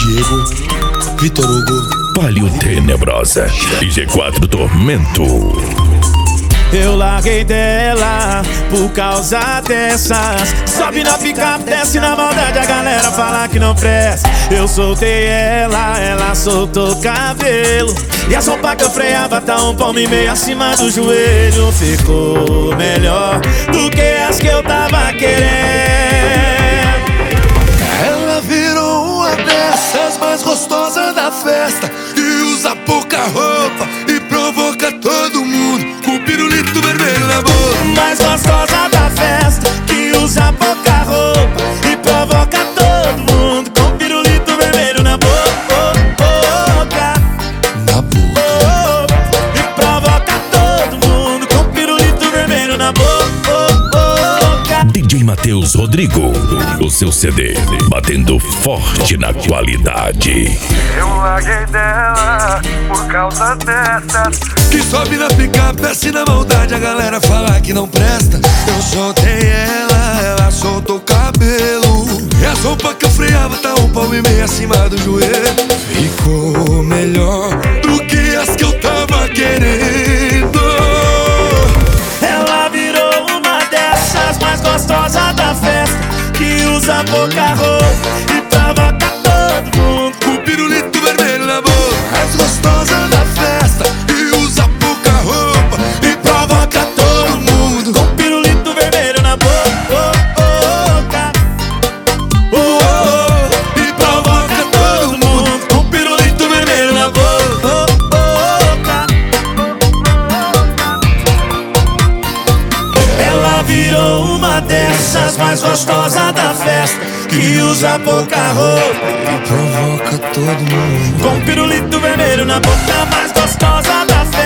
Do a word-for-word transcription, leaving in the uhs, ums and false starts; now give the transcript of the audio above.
Diego, Vitor Hugo, Palio Tenebrosa e G quatro Tormento. Eu larguei dela por causa dessas. Sobe na picape, desce na maldade, a galera fala que não presta. Eu soltei ela, ela soltou cabelo. E a sopa que eu freava tá um palmo e meio acima do joelho. Ficou melhor do que as que eu tava querendo. ela virou uma dessas mais gostosas da festa, que usa pouca roupa e provoca todo mundo com o pirulito vermelho na boca. Mais gostosa da festa, que usa pouca roupa e provoca todo mundo com pirulito vermelho na boca. Na boca. E provoca todo mundo com pirulito vermelho na boca. D J Matheus Rodrigo, o seu C D batendo forte na qualidade. Eu larguei dela por causa dessas. Que sobe na picape, desce na maldade, a galera fala que não presta. Eu soltei ela, ela soltou o cabelo. E a sopa que eu freava tá um palmo e meio acima do joelho. Ficou melhor do que as que eu tava querendo. Ela virou uma dessas mais gostosas da festa, que usa pouca roupa e provoca todo mundo Com o pirulito vermelho na boca. Mais gostosa da festa, que usa pouca roupa e provoca todo mundo com pirulito vermelho na boca. Oh, oh, e provoca todo mundo Com pirulito vermelho na boca. Ela virou uma dessas mais gostosas da festa, que usa pouca roupa e provoca todo mundo. com pirulito vermelho na boca. Mais gostosa da festa,